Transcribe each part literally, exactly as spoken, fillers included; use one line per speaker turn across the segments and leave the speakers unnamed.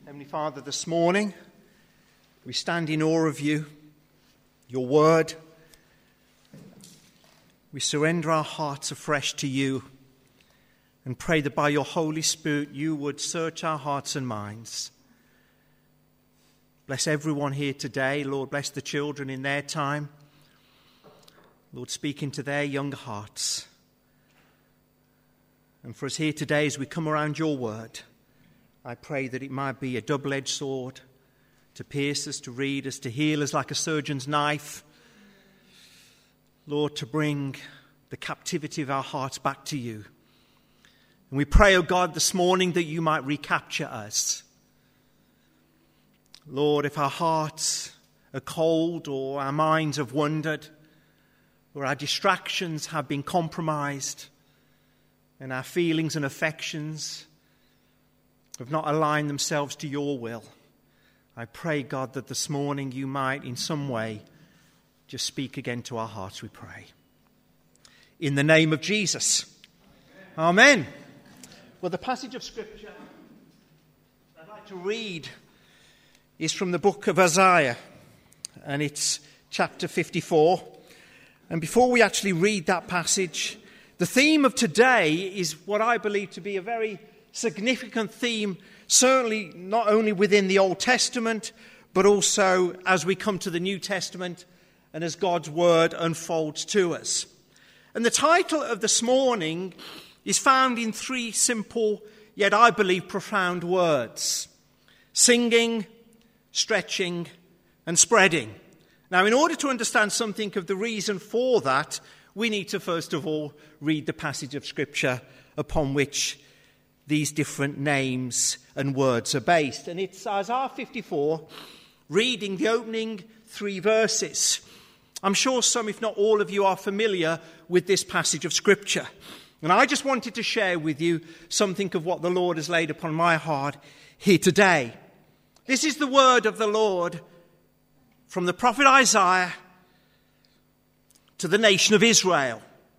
Heavenly Father, this morning we stand in awe of you, your word. We surrender our hearts afresh to you and pray that by your Holy Spirit you would search our hearts and minds. Bless everyone here today. Lord, bless the children in their time. Lord, speak into their young hearts. And for us here today, as we come around your word, I pray that it might be a double-edged sword to pierce us, to read us, to heal us like a surgeon's knife. Lord, to bring the captivity of our hearts back to you. And we pray, O God, this morning that you might recapture us. Lord, if our hearts are cold or our minds have wandered or our distractions have been compromised and our feelings and affections have not aligned themselves to your will, I pray, God, that this morning you might in some way just speak again to our hearts, we pray. In the name of Jesus. Amen. Amen. Well, the passage of Scripture I'd like to read is from the book of Isaiah, and it's chapter fifty-four. And before we actually read that passage, the theme of today is what I believe to be a very significant theme, certainly not only within the Old Testament, but also as we come to the New Testament and as God's word unfolds to us. And the title of this morning is found in three simple, yet I believe profound words: singing, stretching, and spreading. Now, in order to understand something of the reason for that, we need to first of all read the passage of Scripture upon which these different names and words are based. And it's Isaiah fifty-four, reading the opening three verses. I'm sure some, if not all of you, are familiar with this passage of Scripture. And I just wanted to share with you something of what the Lord has laid upon my heart here today. This is the word of the Lord from the prophet Isaiah to the nation of Israel.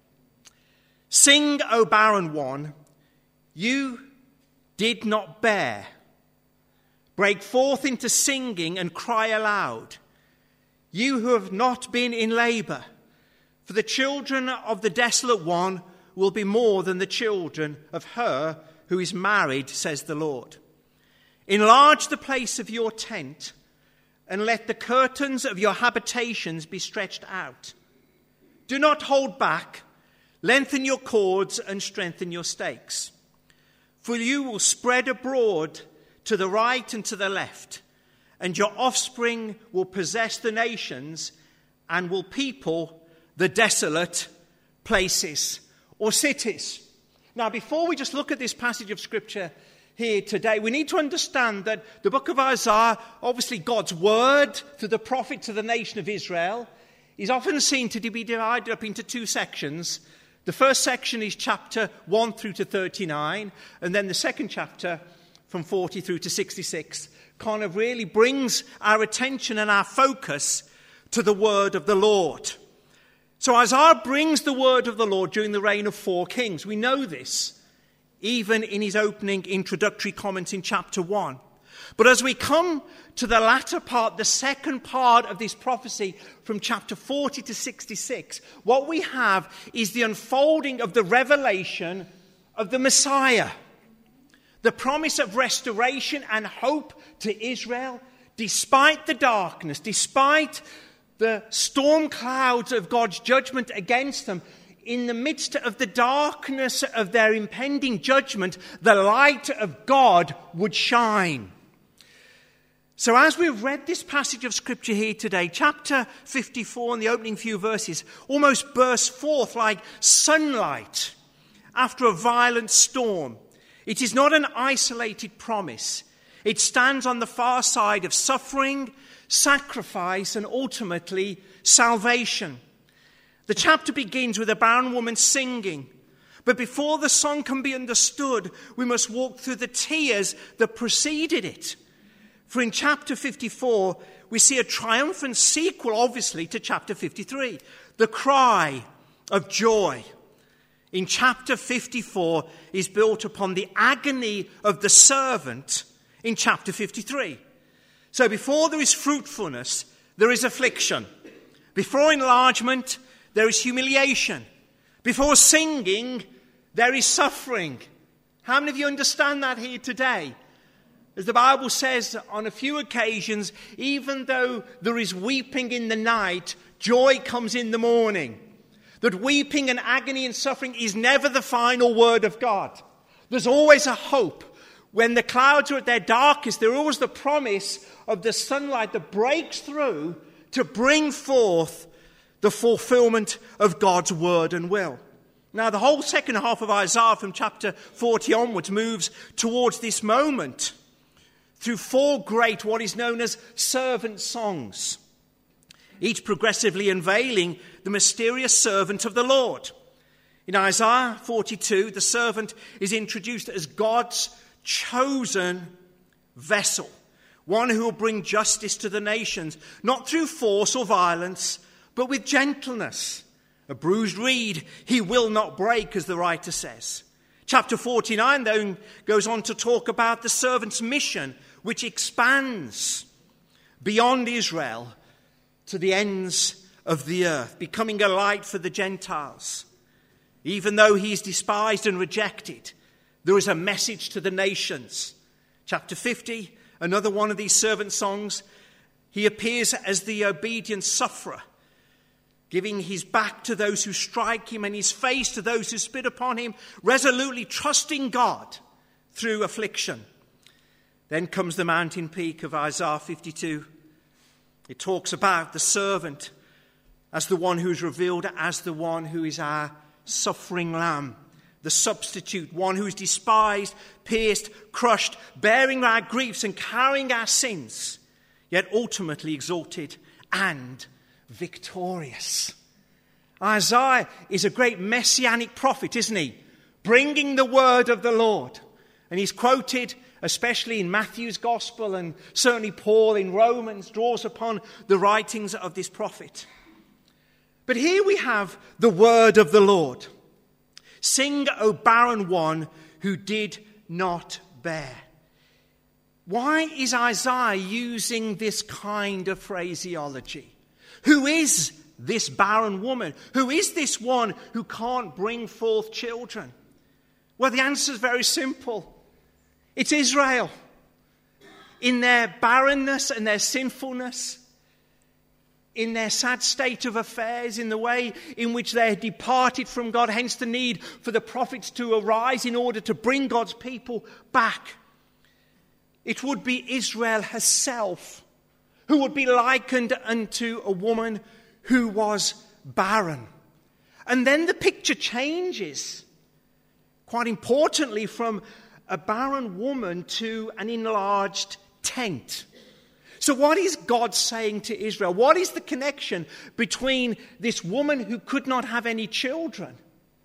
Sing, O barren one, you did not bear. Break forth into singing and cry aloud, you who have not been in labour. For the children of the desolate one will be more than the children of her who is married, says the Lord. Enlarge the place of your tent, and let the curtains of your habitations be stretched out. Do not hold back. Lengthen your cords and strengthen your stakes. For you will spread abroad to the right and to the left, and your offspring will possess the nations and will people the desolate places or cities. Now, before we just look at this passage of Scripture here today, we need to understand that the book of Isaiah, obviously God's word through the prophet to the nation of Israel, is often seen to be divided up into two sections. The first section is chapter one through to thirty-nine, and then the second chapter from forty through to sixty-six kind of really brings our attention and our focus to the word of the Lord. So Isaiah brings the word of the Lord during the reign of four kings. We know this, even in his opening introductory comments in chapter one. But as we come to the latter part, the second part of this prophecy from chapter forty to sixty-six, what we have is the unfolding of the revelation of the Messiah. The promise of restoration and hope to Israel, despite the darkness, despite the storm clouds of God's judgment against them. In the midst of the darkness of their impending judgment, the light of God would shine. So as we've read this passage of Scripture here today, chapter fifty-four and the opening few verses almost burst forth like sunlight after a violent storm. It is not an isolated promise. It stands on the far side of suffering, sacrifice, and ultimately salvation. The chapter begins with a barren woman singing. But before the song can be understood, we must walk through the tears that preceded it. For in chapter fifty-four, we see a triumphant sequel, obviously, to chapter fifty-three. The cry of joy in chapter fifty-four is built upon the agony of the servant in chapter fifty-three. So before there is fruitfulness, there is affliction. Before enlargement, there is humiliation. Before singing, there is suffering. How many of you understand that here today? As the Bible says on a few occasions, even though there is weeping in the night, joy comes in the morning. That weeping and agony and suffering is never the final word of God. There's always a hope. When the clouds are at their darkest, there's always the promise of the sunlight that breaks through to bring forth the fulfillment of God's word and will. Now, the whole second half of Isaiah from chapter forty onwards moves towards this moment through four great, what is known as servant songs, each progressively unveiling the mysterious servant of the Lord. In Isaiah forty-two, the servant is introduced as God's chosen vessel, one who will bring justice to the nations, not through force or violence, but with gentleness. A bruised reed he will not break, as the writer says. Chapter forty-nine then goes on to talk about the servant's mission, which expands beyond Israel to the ends of the earth, becoming a light for the Gentiles. Even though he is despised and rejected, there is a message to the nations. Chapter fifty, another one of these servant songs, he appears as the obedient sufferer, giving his back to those who strike him and his face to those who spit upon him, resolutely trusting God through affliction. Then comes the mountain peak of Isaiah fifty-two. It talks about the servant as the one who is revealed as the one who is our suffering lamb, the substitute, one who is despised, pierced, crushed, bearing our griefs and carrying our sins, yet ultimately exalted and victorious. Isaiah is a great messianic prophet, isn't he? Bringing the word of the Lord. And he's quoted, especially in Matthew's gospel, and certainly Paul in Romans draws upon the writings of this prophet. But here we have the word of the Lord. Sing, O barren one who did not bear. Why is Isaiah using this kind of phraseology? Who is this barren woman? Who is this one who can't bring forth children? Well, the answer is very simple. It's Israel. In their barrenness and their sinfulness, in their sad state of affairs, in the way in which they had departed from God, hence the need for the prophets to arise in order to bring God's people back. It would be Israel herself who would be likened unto a woman who was barren. And then the picture changes, quite importantly, from a barren woman to an enlarged tent. So what is God saying to Israel? What is the connection between this woman who could not have any children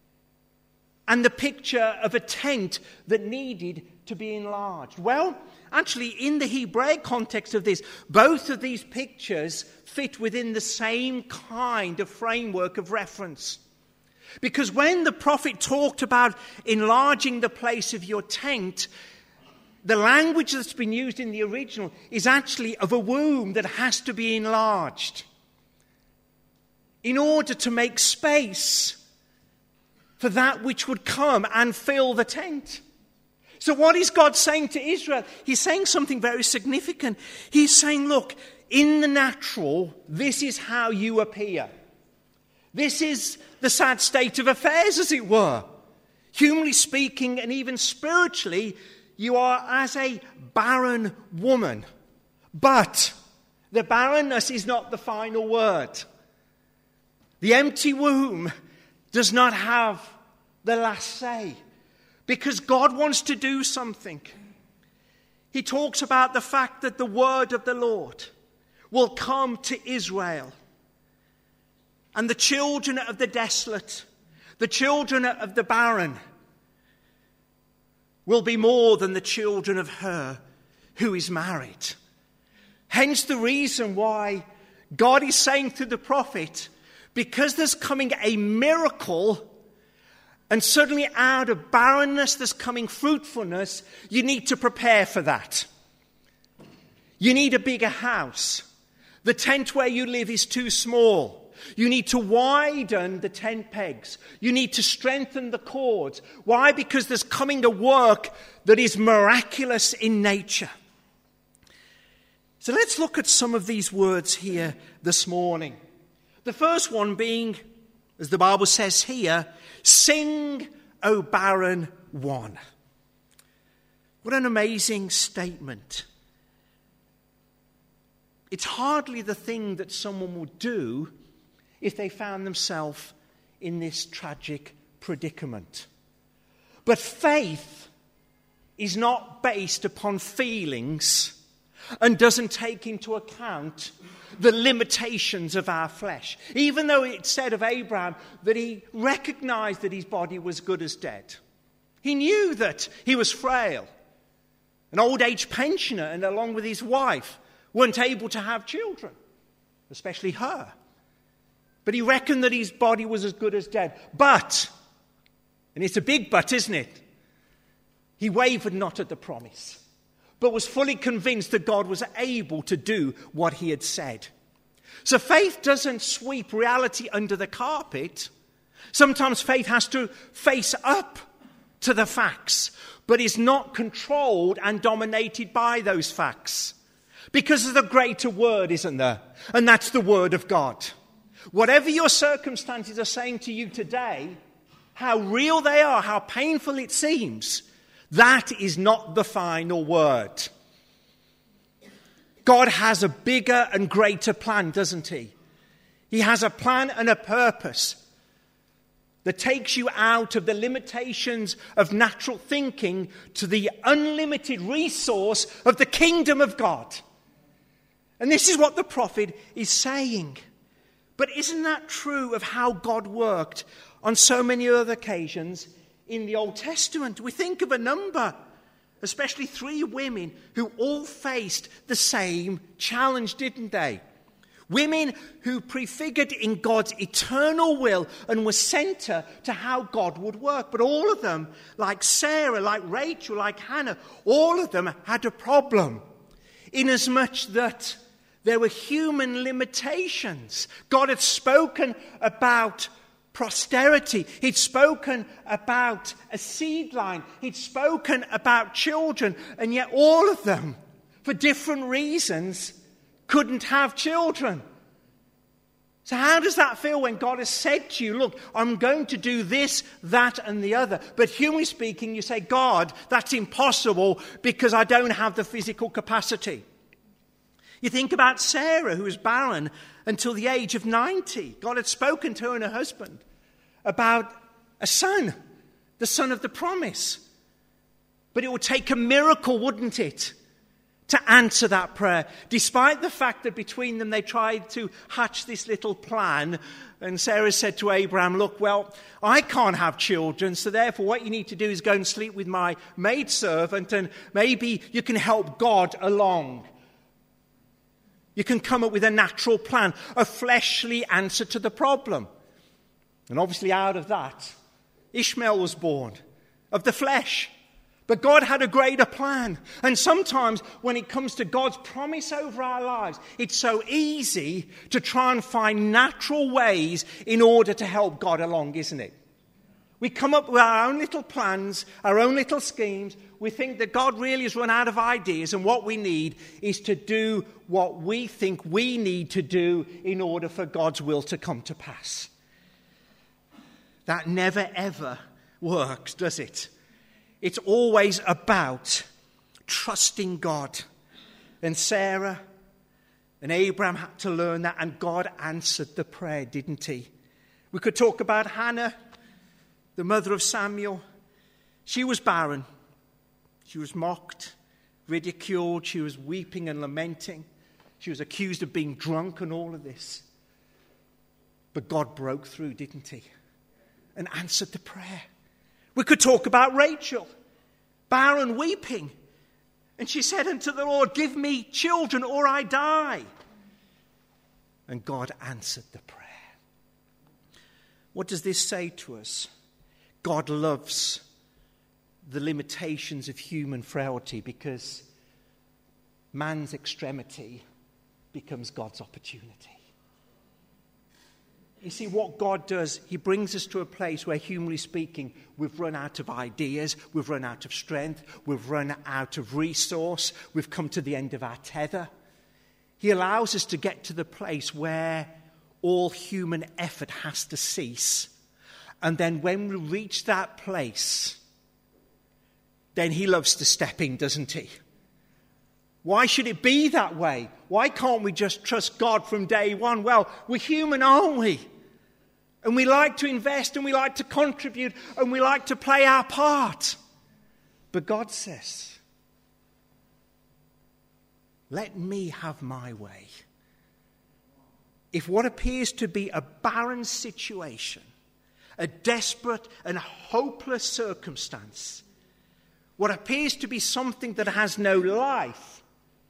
and the picture of a tent that needed to be enlarged? Well, actually, in the Hebraic context of this, both of these pictures fit within the same kind of framework of reference. Because when the prophet talked about enlarging the place of your tent, the language that's been used in the original is actually of a womb that has to be enlarged in order to make space for that which would come and fill the tent. So what is God saying to Israel? He's saying something very significant. He's saying, look, in the natural, this is how you appear. This is the sad state of affairs, as it were. Humanly speaking, and even spiritually, you are as a barren woman. But the barrenness is not the final word. The empty womb does not have the last say, because God wants to do something. He talks about the fact that the word of the Lord will come to Israel. And the children of the desolate, the children of the barren, will be more than the children of her who is married. Hence the reason why God is saying to the prophet, because there's coming a miracle, and suddenly out of barrenness there's coming fruitfulness, you need to prepare for that. You need a bigger house. The tent where you live is too small. You need to widen the tent pegs. You need to strengthen the cords. Why? Because there's coming a work that is miraculous in nature. So let's look at some of these words here this morning. The first one being, as the Bible says here, sing, O barren one. What an amazing statement. It's hardly the thing that someone would do if they found themselves in this tragic predicament. But faith is not based upon feelings and doesn't take into account the limitations of our flesh. Even though it said of Abraham that he recognized that his body was good as dead. He knew that he was frail, an old age pensioner, and along with his wife weren't able to have children, especially her. But he reckoned that his body was as good as dead. But, and it's a big but, isn't it? He wavered not at the promise, but was fully convinced that God was able to do what he had said. So faith doesn't sweep reality under the carpet. Sometimes faith has to face up to the facts, but is not controlled and dominated by those facts. Because there's a greater word, isn't there? And that's the word of God. Whatever your circumstances are saying to you today, how real they are, how painful it seems, that is not the final word. God has a bigger and greater plan, doesn't he? He has a plan and a purpose that takes you out of the limitations of natural thinking to the unlimited resource of the kingdom of God. And this is what the prophet is saying. But isn't that true of how God worked on so many other occasions in the Old Testament? We think of a number, especially three women who all faced the same challenge, didn't they? Women who prefigured in God's eternal will and were center to how God would work. But all of them, like Sarah, like Rachel, like Hannah, all of them had a problem, inasmuch that there were human limitations. God had spoken about posterity. He'd spoken about a seed line. He'd spoken about children. And yet all of them, for different reasons, couldn't have children. So how does that feel when God has said to you, look, I'm going to do this, that, and the other. But humanly speaking, you say, God, that's impossible because I don't have the physical capacity. You think about Sarah, who was barren until the age of ninety. God had spoken to her and her husband about a son, the son of the promise. But it would take a miracle, wouldn't it, to answer that prayer, despite the fact that between them they tried to hatch this little plan. And Sarah said to Abraham, look, well, I can't have children, so therefore what you need to do is go and sleep with my maidservant, and maybe you can help God along. You can come up with a natural plan, a fleshly answer to the problem. And obviously out of that, Ishmael was born, of the flesh. But God had a greater plan. And sometimes when it comes to God's promise over our lives, it's so easy to try and find natural ways in order to help God along, isn't it? We come up with our own little plans, our own little schemes. We think that God really has run out of ideas, and what we need is to do what we think we need to do in order for God's will to come to pass. That never ever works, does it? It's always about trusting God. And Sarah and Abraham had to learn that, and God answered the prayer, didn't he? We could talk about Hannah, the mother of Samuel. She was barren. She was mocked, ridiculed. She was weeping and lamenting. She was accused of being drunk and all of this. But God broke through, didn't he? And answered the prayer. We could talk about Rachel, barren, weeping. And she said unto the Lord, give me children or I die. And God answered the prayer. What does this say to us? God loves the limitations of human frailty, because man's extremity becomes God's opportunity. You see, what God does, he brings us to a place where, humanly speaking, we've run out of ideas, we've run out of strength, we've run out of resource, we've come to the end of our tether. He allows us to get to the place where all human effort has to cease. And then when we reach that place, then he loves to step in, doesn't he? Why should it be that way? Why can't we just trust God from day one? Well, we're human, aren't we? And we like to invest, and we like to contribute, and we like to play our part. But God says, let me have my way. If what appears to be a barren situation, a desperate and hopeless circumstance, what appears to be something that has no life,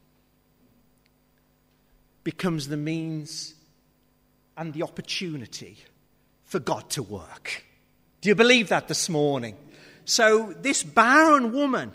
becomes the means and the opportunity for God to work. Do you believe that this morning? So this barren woman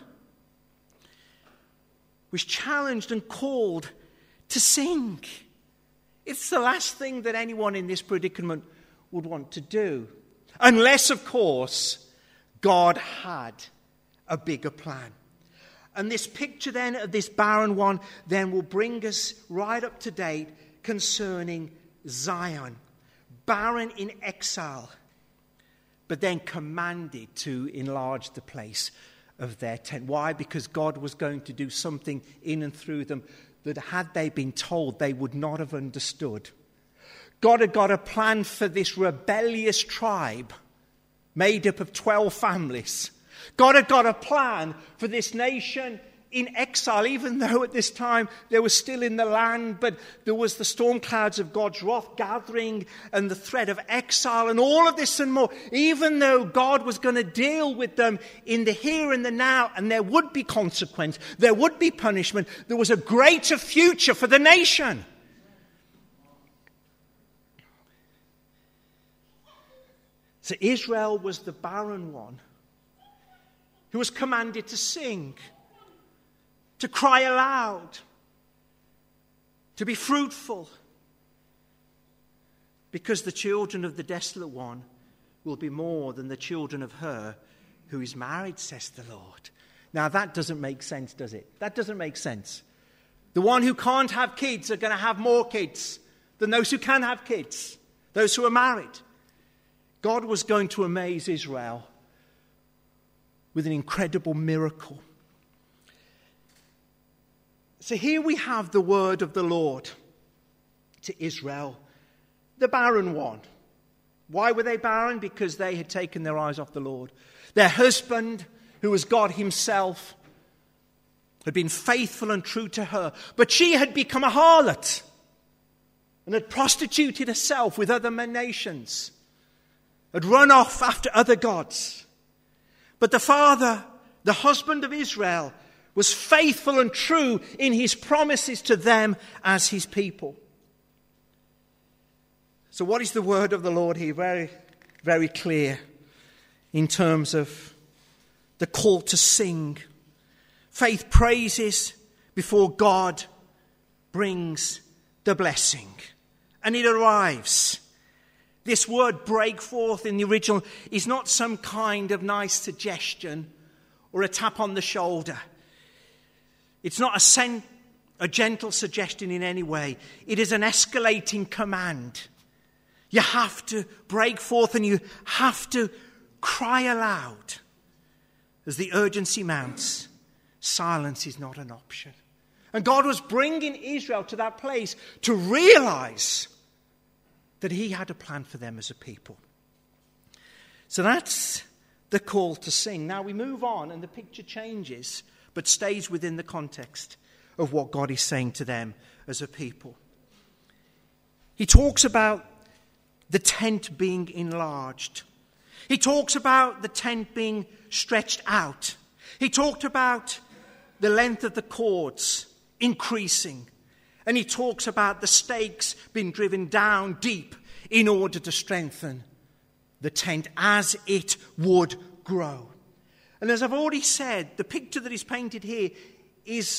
was challenged and called to sing. It's the last thing that anyone in this predicament would want to do. Unless, of course, God had a bigger plan. And this picture then of this barren one then will bring us right up to date concerning Zion. Barren in exile, but then commanded to enlarge the place of their tent. Why? Because God was going to do something in and through them that, had they been told, they would not have understood. God had got a plan for this rebellious tribe made up of twelve families. God had got a plan for this nation in exile, even though at this time they were still in the land, but there was the storm clouds of God's wrath gathering and the threat of exile and all of this and more. Even though God was going to deal with them in the here and the now, and there would be consequence, there would be punishment, there was a greater future for the nation. So Israel was the barren one who was commanded to sing, to cry aloud, to be fruitful, because the children of the desolate one will be more than the children of her who is married, says the Lord. Now that doesn't make sense, does it? That doesn't make sense. The one who can't have kids are going to have more kids than those who can have kids, those who are married. God was going to amaze Israel with an incredible miracle. So here we have the word of the Lord to Israel, the barren one. Why were they barren? Because they had taken their eyes off the Lord. Their husband, who was God himself, had been faithful and true to her, but she had become a harlot and had prostituted herself with other nations, had run off after other gods. But the father, the husband of Israel, was faithful and true in his promises to them as his people. So what is the word of the Lord here? Very, very clear in terms of the call to sing. Faith praises before God brings the blessing. And it arrives. This word break forth in the original is not some kind of nice suggestion or a tap on the shoulder. It's not a, sen- a gentle suggestion in any way. It is an escalating command. You have to break forth and you have to cry aloud. As the urgency mounts, silence is not an option. And God was bringing Israel to that place to realize that he had a plan for them as a people. So that's the call to sing. Now we move on and the picture changes, but stays within the context of what God is saying to them as a people. He talks about the tent being enlarged. He talks about the tent being stretched out. He talked about the length of the cords increasing. And he talks about the stakes being driven down deep in order to strengthen the tent as it would grow. And as I've already said, the picture that is painted here is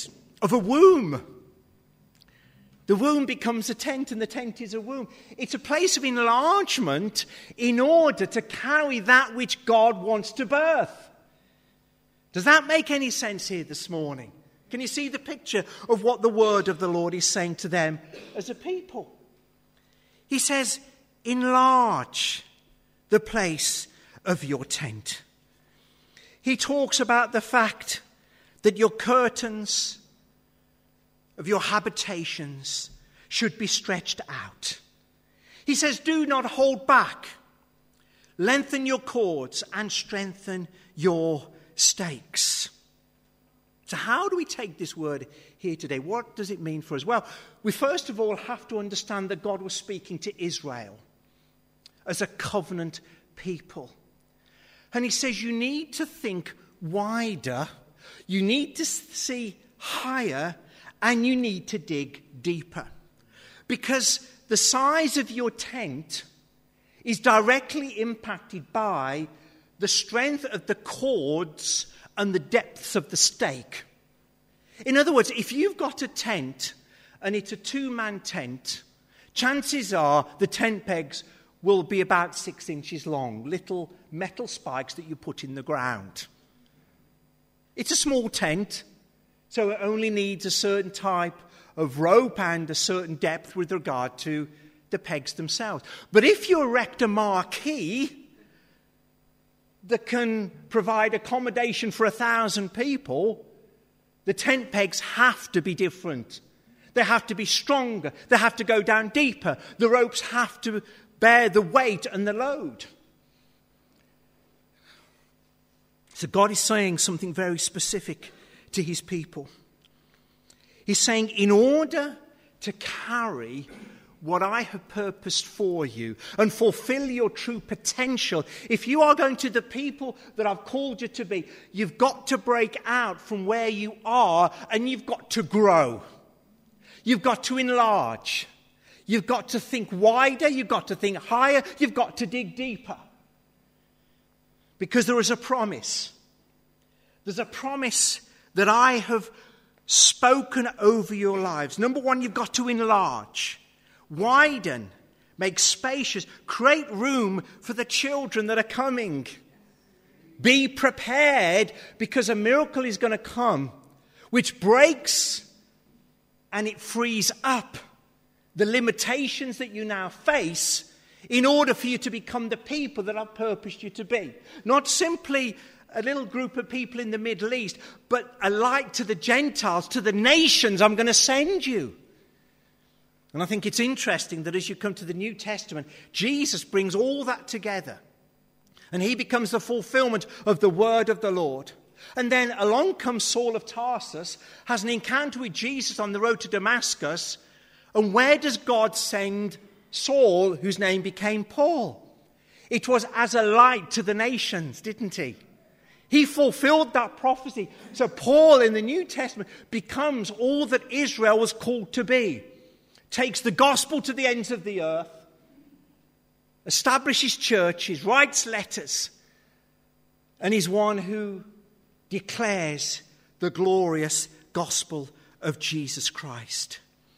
of a womb. The womb becomes a tent, and the tent is a womb. It's a place of enlargement in order to carry that which God wants to birth. Does that make any sense here this morning? Can you see the picture of what the word of the Lord is saying to them as a people? He says, enlarge the place of your tent. He talks about the fact that your curtains of your habitations should be stretched out. He says, do not hold back. Lengthen your cords and strengthen your stakes. So how do we take this word here today? What does it mean for us? Well, we first of all have to understand that God was speaking to Israel as a covenant people. And he says you need to think wider, you need to see higher, and you need to dig deeper. Because the size of your tent is directly impacted by the strength of the cords and the depths of the stake. In other words, if you've got a tent and it's a two-man tent, chances are the tent pegs will be about six inches long, little metal spikes that you put in the ground. It's a small tent, so it only needs a certain type of rope and a certain depth with regard to the pegs themselves. But if you erect a marquee that can provide accommodation for a thousand people, the tent pegs have to be different. They have to be stronger. They have to go down deeper. The ropes have to bear the weight and the load. So God is saying something very specific to his people. He's saying, in order to carry what I have purposed for you and fulfill your true potential, if you are going to the people that I've called you to be, you've got to break out from where you are and you've got to grow. You've got to enlarge. You've got to think wider. You've got to think higher. You've got to dig deeper. Because there is a promise. There's a promise that I have spoken over your lives. Number one, you've got to enlarge, widen, make spacious, create room for the children that are coming. Be prepared, because a miracle is going to come which breaks and it frees up the limitations that you now face in order for you to become the people that I've purposed you to be. Not simply a little group of people in the Middle East, but a light to the Gentiles, to the nations I'm going to send you. And I think it's interesting that as you come to the New Testament, Jesus brings all that together. And he becomes the fulfillment of the word of the Lord. And then along comes Saul of Tarsus, has an encounter with Jesus on the road to Damascus. And where does God send Saul, whose name became Paul? It was as a light to the nations, didn't he? He fulfilled that prophecy. So Paul in the New Testament becomes all that Israel was called to be. Takes the gospel to the ends of the earth, establishes churches, writes letters, and is one who declares the glorious gospel of Jesus Christ.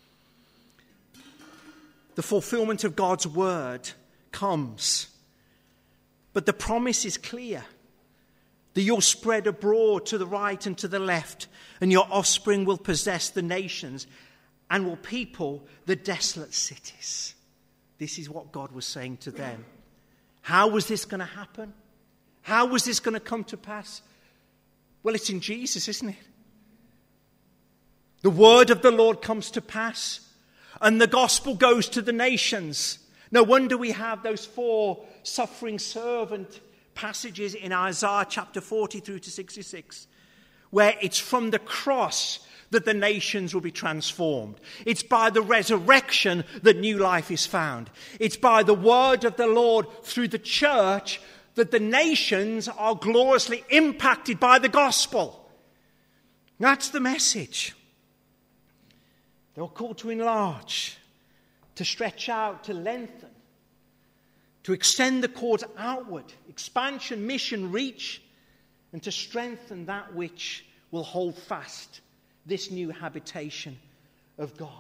The fulfillment of God's word comes, but the promise is clear. That you'll spread abroad to the right and to the left, and your offspring will possess the nations and will people the desolate cities. This is what God was saying to them. How was this going to happen? How was this going to come to pass? Well, it's in Jesus, isn't it? The word of the Lord comes to pass, and the gospel goes to the nations. No wonder we have those four suffering servant passages in Isaiah chapter forty through to sixty-six, where it's from the cross that the nations will be transformed. It's by the resurrection that new life is found. It's by the word of the Lord through the church that the nations are gloriously impacted by the gospel. That's the message. They were called to enlarge, to stretch out, to lengthen, to extend the cords outward, expansion, mission, reach, and to strengthen that which will hold fast this new habitation of God.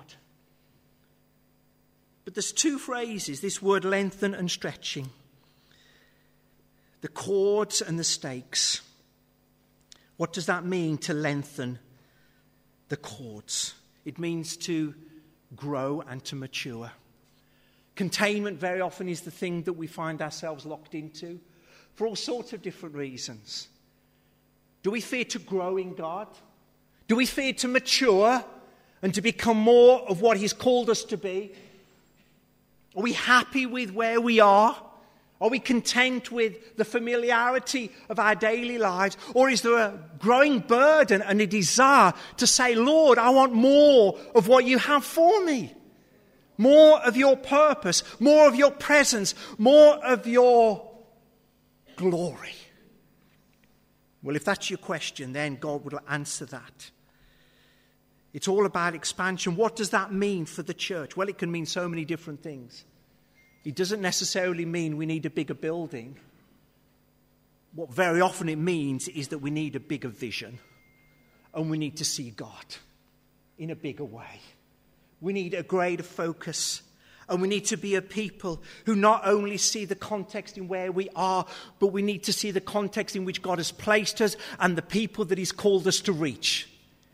But there's two phrases, this word lengthen and stretching. The cords and the stakes. What does that mean, to lengthen the cords? It means to grow and to mature. Containment very often is the thing that we find ourselves locked into for all sorts of different reasons. Do we fear to grow in God? Do we fear to mature and to become more of what He's called us to be? Are we happy with where we are? Are we content with the familiarity of our daily lives? Or is there a growing burden and a desire to say, Lord, I want more of what you have for me? More of your purpose, more of your presence, more of your glory. Well, if that's your question, then God will answer that. It's all about expansion. What does that mean for the church? Well, it can mean so many different things. It doesn't necessarily mean we need a bigger building. What very often it means is that we need a bigger vision. And we need to see God in a bigger way. We need a greater focus. And we need to be a people who not only see the context in where we are, but we need to see the context in which God has placed us and the people that He's called us to reach.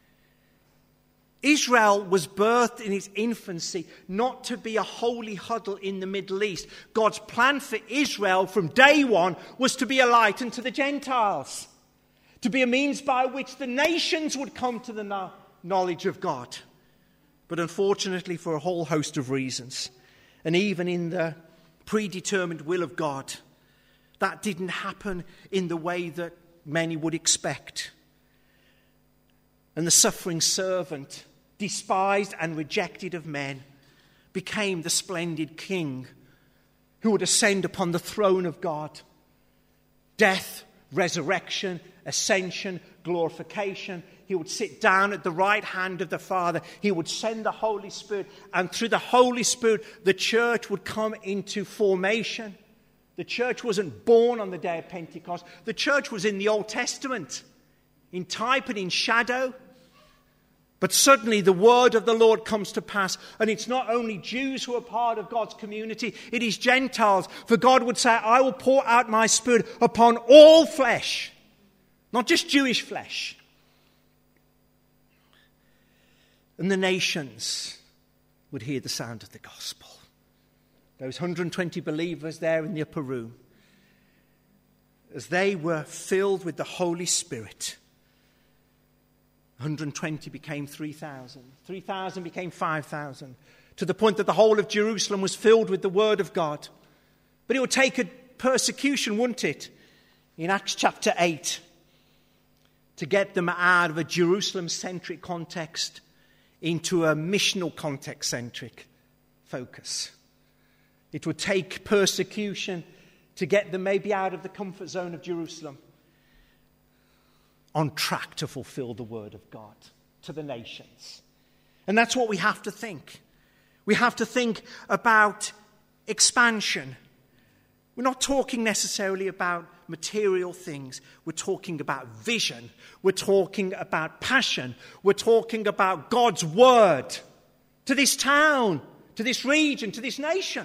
Israel was birthed in its infancy not to be a holy huddle in the Middle East. God's plan for Israel from day one was to be a light unto the Gentiles, to be a means by which the nations would come to the no- knowledge of God. But unfortunately, for a whole host of reasons, and even in the predetermined will of God, that didn't happen in the way that many would expect. And the suffering servant, despised and rejected of men, became the splendid king who would ascend upon the throne of God. Death, resurrection, ascension, glorification. He would sit down at the right hand of the Father. He would send the Holy Spirit. And through the Holy Spirit, the church would come into formation. The church wasn't born on the day of Pentecost. The church was in the Old Testament, in type and in shadow. But suddenly the word of the Lord comes to pass. And it's not only Jews who are part of God's community, it is Gentiles. For God would say, I will pour out my Spirit upon all flesh, not just Jewish flesh. And the nations would hear the sound of the gospel. Those one hundred twenty believers there in the upper room, as they were filled with the Holy Spirit, one hundred twenty became three thousand. three thousand became five thousand, to the point that the whole of Jerusalem was filled with the word of God. But it would take a persecution, wouldn't it, in Acts chapter eight, to get them out of a Jerusalem-centric context into a missional context-centric focus. It would take persecution to get them maybe out of the comfort zone of Jerusalem, on track to fulfill the word of God to the nations. And that's what we have to think. We have to think about expansion. We're not talking necessarily about material things. We're talking about vision. We're talking about passion. We're talking about God's word to this town, to this region, to this nation.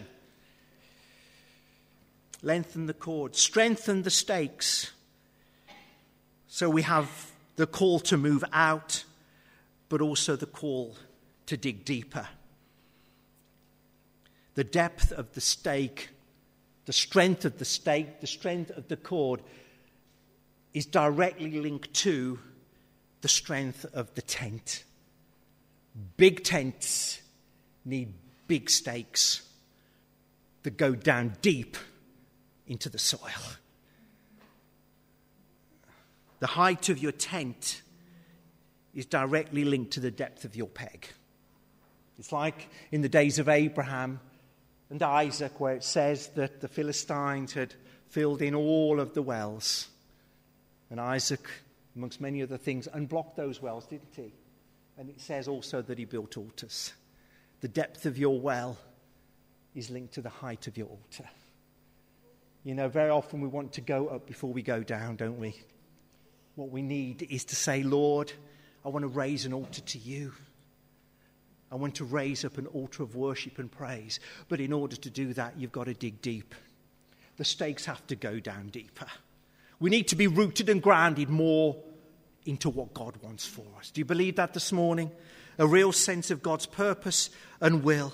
Lengthen the cord, strengthen the stakes. So we have the call to move out, but also the call to dig deeper. The depth of the stake, the strength of the stake, the strength of the cord is directly linked to the strength of the tent. Big tents need big stakes that go down deep into the soil. The height of your tent is directly linked to the depth of your peg. It's like in the days of Abraham and Isaac, where it says that the Philistines had filled in all of the wells. And Isaac, amongst many other things, unblocked those wells, didn't he? And it says also that he built altars. The depth of your well is linked to the height of your altar. You know, very often we want to go up before we go down, don't we? What we need is to say, Lord, I want to raise an altar to you. I want to raise up an altar of worship and praise. But in order to do that, you've got to dig deep. The stakes have to go down deeper. We need to be rooted and grounded more into what God wants for us. Do you believe that this morning? A real sense of God's purpose and will.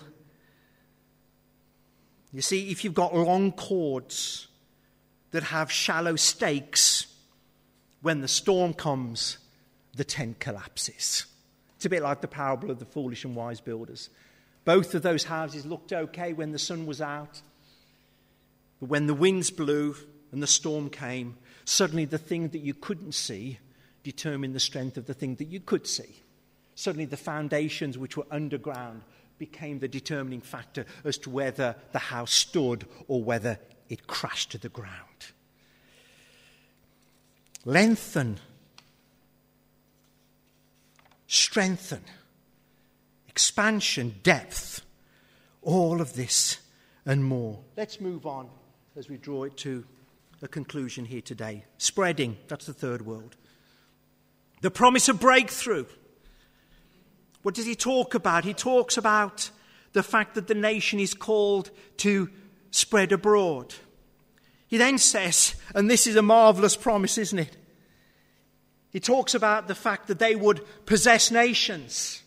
You see, if you've got long cords that have shallow stakes, when the storm comes, the tent collapses. It's a bit like the parable of the foolish and wise builders. Both of those houses looked okay when the sun was out. But when the winds blew and the storm came, suddenly the thing that you couldn't see determined the strength of the thing that you could see. Suddenly the foundations which were underground became the determining factor as to whether the house stood or whether it crashed to the ground. Lengthen, strengthen, expansion, depth, all of this and more. Let's move on as we draw it to a conclusion here today. Spreading, that's the third world. The promise of breakthrough. What does he talk about? He talks about the fact that the nation is called to spread abroad. He then says, and this is a marvelous promise, isn't it? He talks about the fact that they would possess nations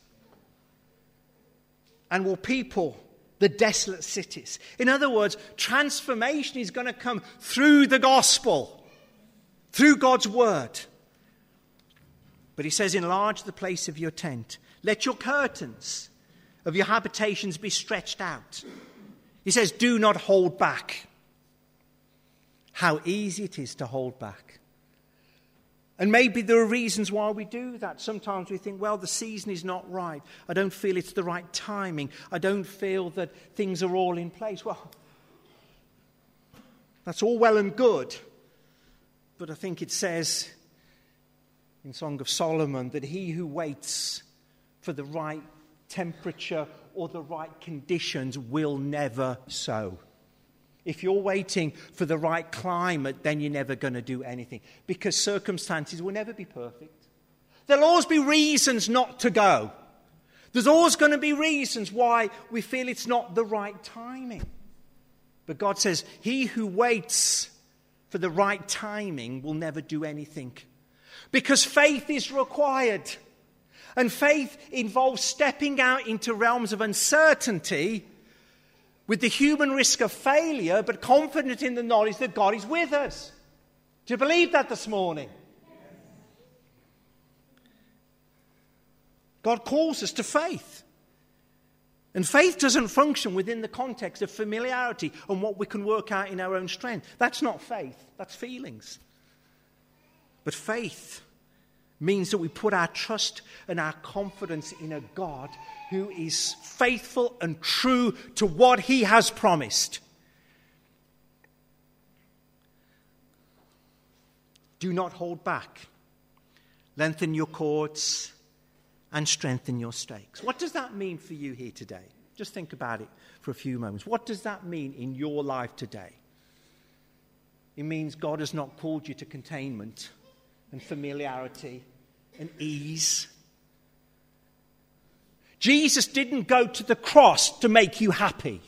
and will people the desolate cities. In other words, transformation is going to come through the gospel, through God's word. But he says, enlarge the place of your tent. Let your curtains of your habitations be stretched out. He says, do not hold back. How easy it is to hold back. And maybe there are reasons why we do that. Sometimes we think, well, the season is not right. I don't feel it's the right timing. I don't feel that things are all in place. Well, that's all well and good. But I think it says in Song of Solomon that he who waits for the right temperature or the right conditions will never sow. If you're waiting for the right climate, then you're never going to do anything, because circumstances will never be perfect. There'll always be reasons not to go. There's always going to be reasons why we feel it's not the right timing. But God says, he who waits for the right timing will never do anything, because faith is required. And faith involves stepping out into realms of uncertainty with the human risk of failure, but confident in the knowledge that God is with us. Do you believe that this morning? God calls us to faith. And faith doesn't function within the context of familiarity and what we can work out in our own strength. That's not faith. That's feelings. But faith means that we put our trust and our confidence in a God who is faithful and true to what he has promised. Do not hold back. Lengthen your cords and strengthen your stakes. What does that mean for you here today? Just think about it for a few moments. What does that mean in your life today? It means God has not called you to containment and familiarity and ease. Jesus didn't go to the cross to make you happy.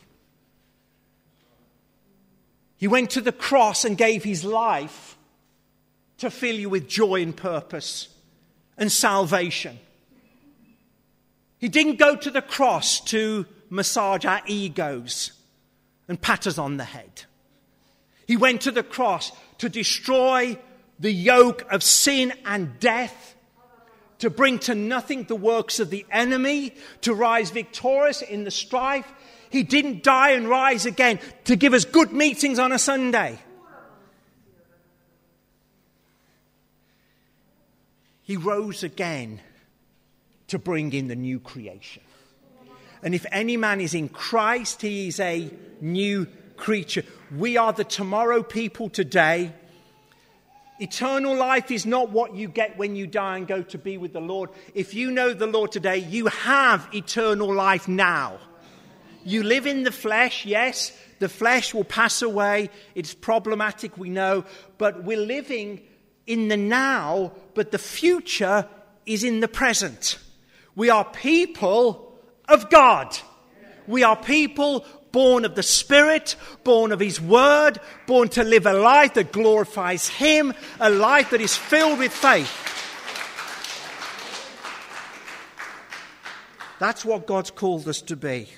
He went to the cross and gave his life to fill you with joy and purpose and salvation. He didn't go to the cross to massage our egos and pat us on the head. He went to the cross to destroy the yoke of sin and death, to bring to nothing the works of the enemy, to rise victorious in the strife. He didn't die and rise again to give us good meetings on a Sunday. He rose again to bring in the new creation. And if any man is in Christ, he is a new creature. We are the tomorrow people today. Eternal life is not what you get when you die and go to be with the Lord. If you know the Lord today, you have eternal life now. You live in the flesh, yes. The flesh will pass away. It's problematic, we know. But we're living in the now, but the future is in the present. We are people of God. We are people born of the Spirit, born of His Word, born to live a life that glorifies Him, a life that is filled with faith. That's what God's called us to be.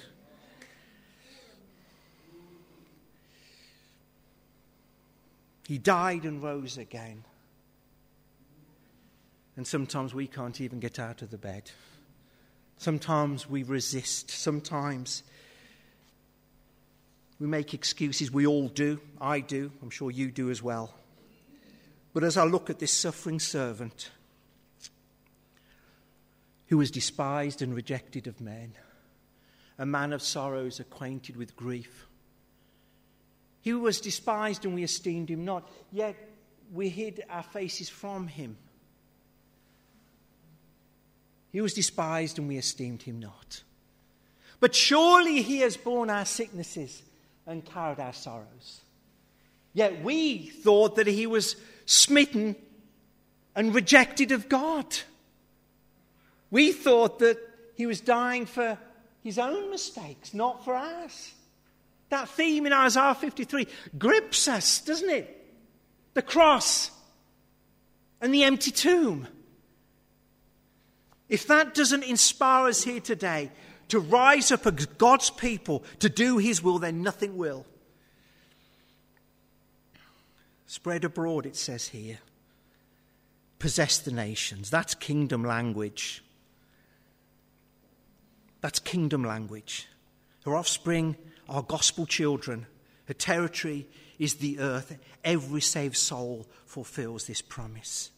He died and rose again. And sometimes we can't even get out of the bed. Sometimes we resist. Sometimes we make excuses. We all do. I do. I'm sure you do as well. But as I look at this suffering servant who was despised and rejected of men, a man of sorrows, acquainted with grief, he was despised and we esteemed him not, yet we hid our faces from him. He was despised and we esteemed him not. But surely he has borne our sicknesses and carried our sorrows. Yet we thought that he was smitten and rejected of God. We thought that he was dying for his own mistakes, not for ours. That theme in Isaiah fifty-three grips us, doesn't it? The cross and the empty tomb. If that doesn't inspire us here today to rise up as God's people to do His will, then nothing will. Spread abroad, it says here. Possess the nations. That's kingdom language. That's kingdom language. Her offspring are gospel children. Her territory is the earth. Every saved soul fulfills this promise.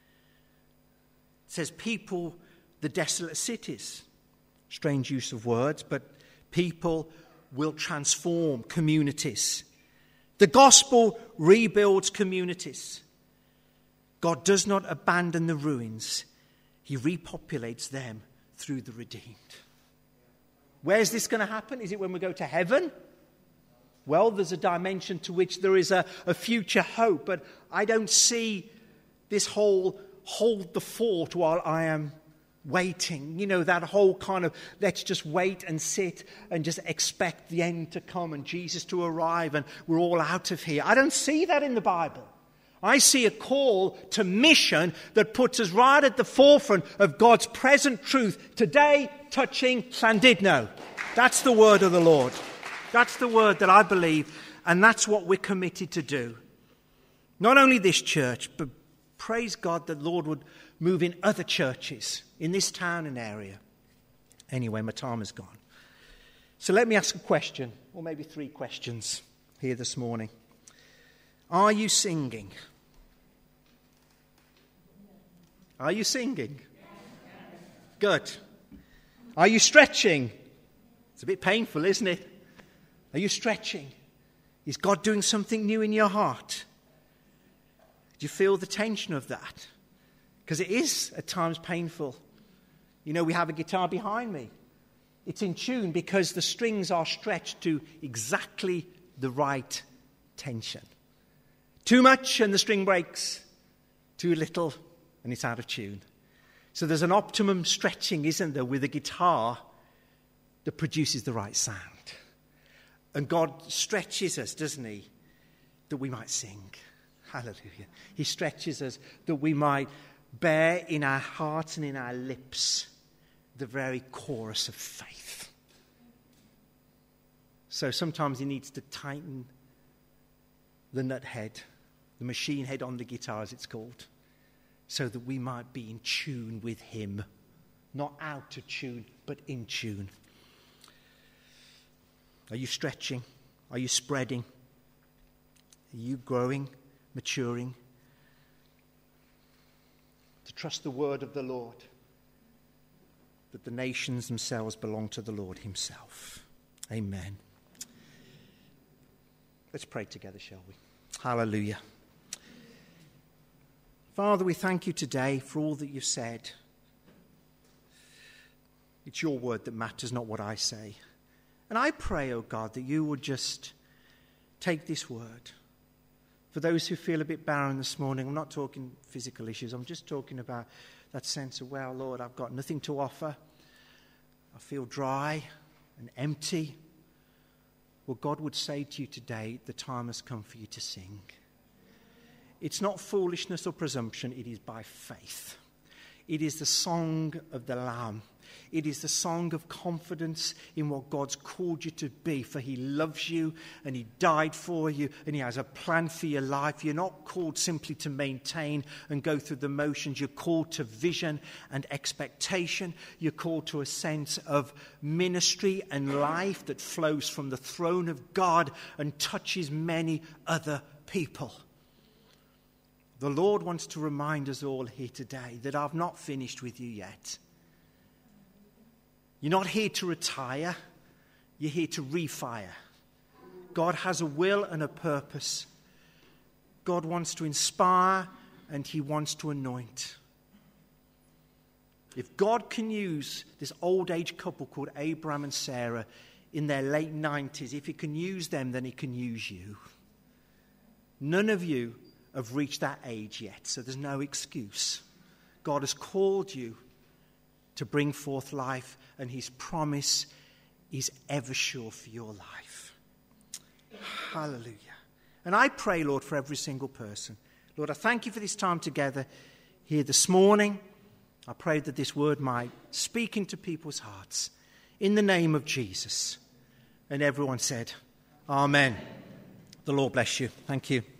It says people, the desolate cities. Strange use of words, but people will transform communities. The gospel rebuilds communities. God does not abandon the ruins. He repopulates them through the redeemed. Where's this going to happen? Is it when we go to heaven? Well, there's a dimension to which there is a, a future hope, but I don't see this whole hold the fort while I am waiting. You know, that whole kind of let's just wait and sit and just expect the end to come and Jesus to arrive and we're all out of here. I don't see that in the Bible. I see a call to mission that puts us right at the forefront of God's present truth today, touching Llandudno. That's the word of the Lord. That's the word that I believe, and that's what we're committed to do. Not only this church, but praise God that the Lord would move in other churches in this town and area. Anyway, my time is gone. So let me ask a question, or maybe three questions here this morning. Are you singing? Are you singing? Good. Are you stretching? It's a bit painful, isn't it? Are you stretching? Is God doing something new in your heart? Do you feel the tension of that? Because it is at times painful. You know, we have a guitar behind me. It's in tune because the strings are stretched to exactly the right tension. Too much and the string breaks. Too little and it's out of tune. So there's an optimum stretching, isn't there, with a guitar that produces the right sound. And God stretches us, doesn't He, that we might sing. Hallelujah. He stretches us that we might bear in our hearts and in our lips the very chorus of faith. So sometimes He needs to tighten the nut head, the machine head on the guitar as it's called, so that we might be in tune with Him. Not out of tune, but in tune. Are you stretching? Are you spreading? Are you growing, maturing? To trust the word of the Lord, that the nations themselves belong to the Lord Himself. Amen. Let's pray together, shall we? Hallelujah. Father, we thank You today for all that You've said. It's Your word that matters, not what I say. And I pray, oh God, that You would just take this word. For those who feel a bit barren this morning, I'm not talking physical issues, I'm just talking about that sense of, well, Lord, I've got nothing to offer. I feel dry and empty. Well, God would say to you today, the time has come for you to sing. It's not foolishness or presumption, it is by faith. It is the song of the Lamb. It is the song of confidence in what God's called you to be, for he loves you and he died for you and he has a plan for your life. You're not called simply to maintain and go through the motions. You're called to vision and expectation. You're called to a sense of ministry and life that flows from the throne of God and touches many other people. The Lord wants to remind us all here today that I've not finished with you yet. You're not here to retire. You're here to refire. God has a will and a purpose. God wants to inspire and he wants to anoint. If God can use this old age couple called Abraham and Sarah in their late nineties, if he can use them, then he can use you. None of you have reached that age yet, so there's no excuse. God has called you to bring forth life, and his promise is ever sure for your life. Hallelujah. And I pray, Lord, for every single person. Lord, I thank you for this time together here this morning. I pray that this word might speak into people's hearts. In the name of Jesus. And everyone said, Amen. The Lord bless you. Thank you.